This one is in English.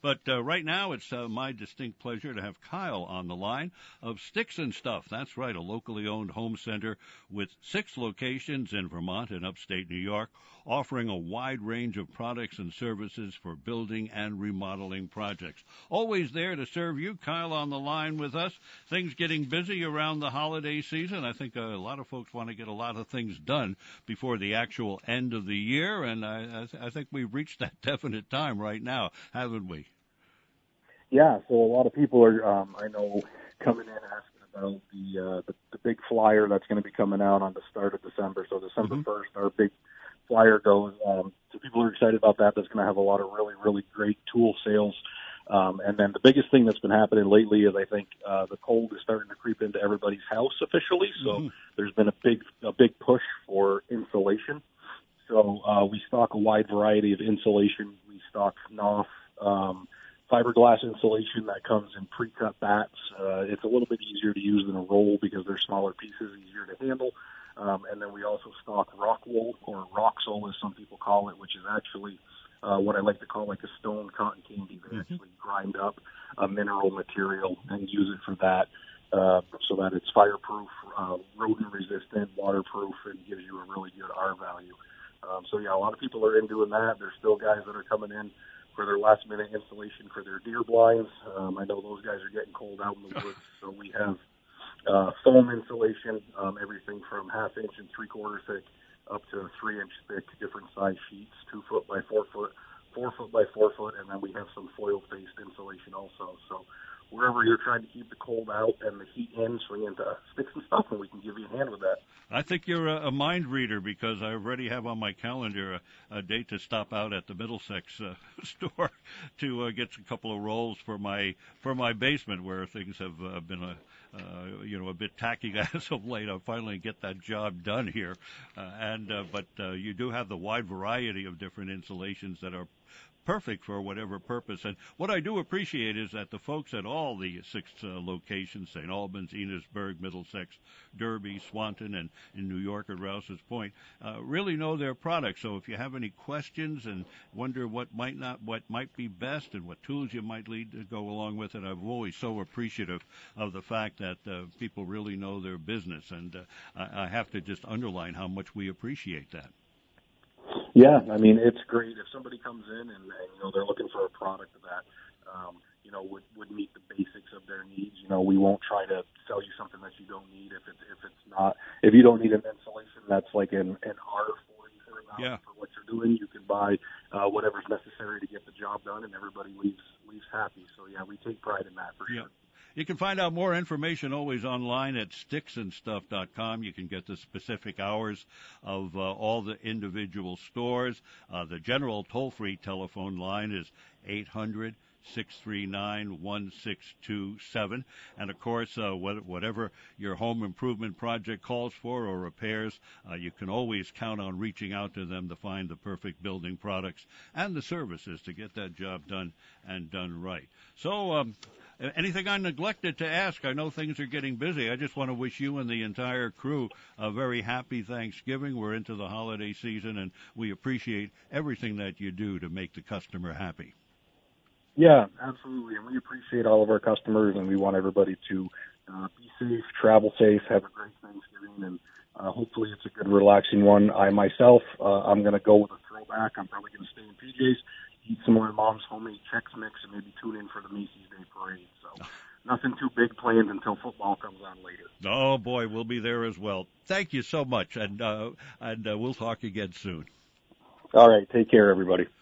But right now, it's my distinct pleasure to have Kyle on the line of Sticks and Stuff. That's right, a locally owned home center with 6 locations in Vermont and upstate New York, offering a wide range of products and services for building and remodeling projects. Always there to serve you. Kyle on the line with us. Things getting busy around the holiday season. I think a lot of folks want to get a lot of things done before the actual end of the year, and I think we've reached that definite time right now, haven't we? Yeah, so a lot of people are, I know, coming in asking about the big flyer that's going to be coming out on the start of December. So December 1st, our big flyer goes. So people are excited about that. That's going to have a lot of really, really great tool sales. And then the biggest thing that's been happening lately is I think the cold is starting to creep into everybody's house officially. So there's been a big push for insulation. So we stock a wide variety of insulation. We stock Knauf fiberglass insulation that comes in pre-cut bats. It's a little bit easier to use than a roll because they're smaller pieces, easier to handle. And then we also stock rock wool, or Roxol as some people call it, which is actually what I like to call like a stone cotton candy. They actually grind up a mineral material and use it for that, so that it's fireproof, rodent resistant, waterproof, and gives you a really good R value. So yeah, a lot of people are in doing that. There's still guys that are coming in for their last-minute installation for their deer blinds. I know those guys are getting cold out in the woods, so we have foam insulation, everything from 1/2 inch and 3/4 thick up to 3-inch thick, different size sheets, 2 foot by 4 foot, 4 foot by 4 foot, and then we have some foil-based insulation also. So wherever you're trying to keep the cold out and the heat in, swing into Sticks and Stuff, and we can give you a hand with that. I think you're a mind reader, because I already have on my calendar a date to stop out at the Middlesex store to get a couple of rolls for my basement, where things have been a bit tacky as of late. I'll finally get that job done here, but you do have the wide variety of different insulations that are perfect for whatever purpose. And what I do appreciate is that the folks at all the 6 locations, St. Albans, Enosburg, Middlesex, Derby, Swanton, and in New York at Rouse's Point, really know their products. So if you have any questions and wonder what might be best and what tools you might need to go along with it, I'm always so appreciative of the fact that people really know their business. And I have to just underline how much we appreciate that. Yeah, I mean, it's great if somebody comes in and they're looking for a product that would meet the basics of their needs. We won't try to sell you something that you don't need if you don't need an insulation that's like an R40 for what you're doing. You can buy whatever's necessary to get the job done, and everybody leaves happy. So yeah, we take pride in that for sure. You can find out more information always online at sticksandstuff.com. You can get the specific hours of all the individual stores. The general toll-free telephone line is 800-639-1627. And, of course, whatever your home improvement project calls for or repairs, you can always count on reaching out to them to find the perfect building products and the services to get that job done and done right. So, anything I neglected to ask? I know things are getting busy. I just want to wish you and the entire crew a very happy Thanksgiving. We're into the holiday season, and we appreciate everything that you do to make the customer happy. Yeah, absolutely. And we appreciate all of our customers, and we want everybody to be safe, travel safe, have a great Thanksgiving, and hopefully it's a good, relaxing one. I'm going to go with a throwback. I'm probably going to stay in PJs, eat some of my mom's homemade Chex Mix, and maybe tune in for the Macy's Day Parade. So nothing too big planned until football comes on later. Oh, boy, we'll be there as well. Thank you so much, and we'll talk again soon. All right, take care, everybody.